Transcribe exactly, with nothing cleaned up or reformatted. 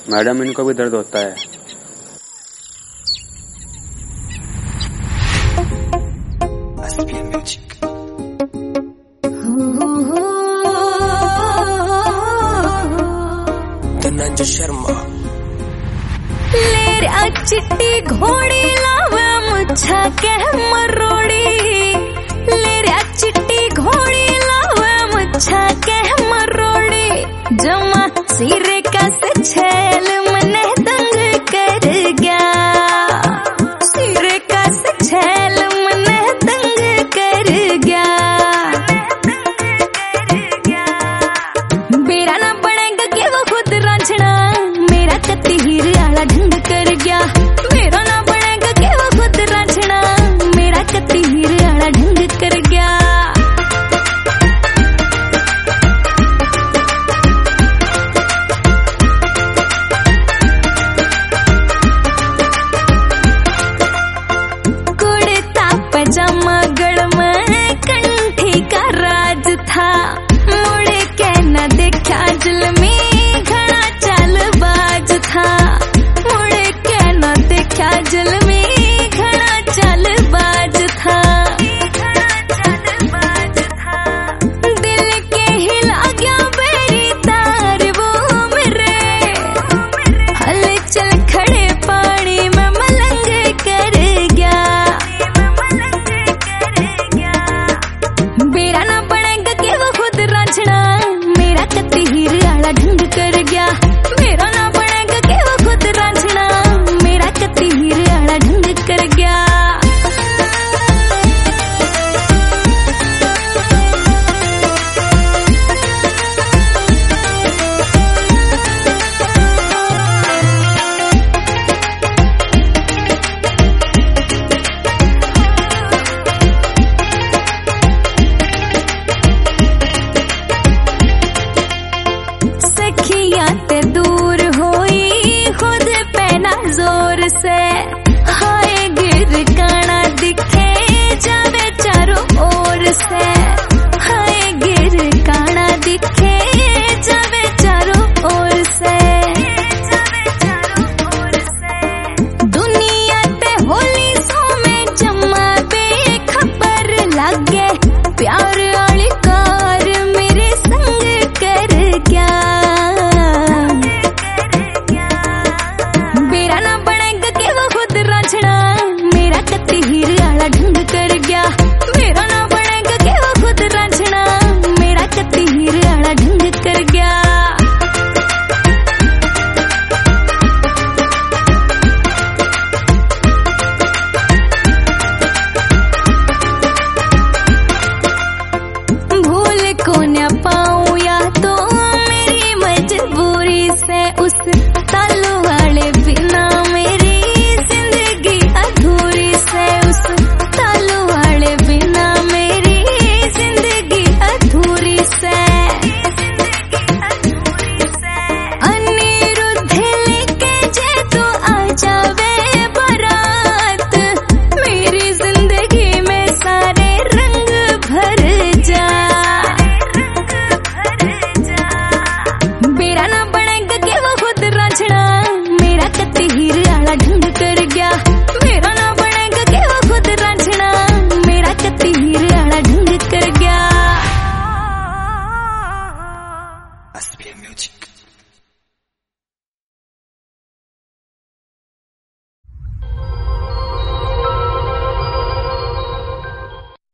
Madam इनको भी दर्द होता है। धनंजय शर्मा ले रे चिट्टी घोड़ी लावे मुझा के मरोड़ी, ले रे चिट्टी घोड़ी लावे मुझा के मरोड़ी, जमा सिरे का से छेल मने तंग कर गया, सिरे का से छेल मने तंग कर गया, मेरा ना बनेगा कि वो खुद रांझना, मेरा कत्ती हीर आला ढंग कर गया, मेरा ना बनेगा कि वो खुद रांझना, मेरा कत्ती हीर आला ढंग कर गया। कुड़ता पजामा गड़ में कंठी का राज था, मुड़ के न देखा जुल्मी घड़ा चालबाज था, मुड़ के न देखा जुल्मी घड़ा चालबाज था, दिल के हिला गया बेरी तार वो मेरे, हलचल खड़े पानी में मलंग कर गया, मेरा ना बनेगा कि वो खुद रांझना, मेरा कत्ती हीर आला ढंग कर गया, मेरा ना बनेगा कि वो खुद रांझना, मेरा कत्ती हीर आला ढंग कर गया। सखिया ते दूर होई खुद पैना जोर से, हाय गिर काना दिखे जावे चारों ओर से,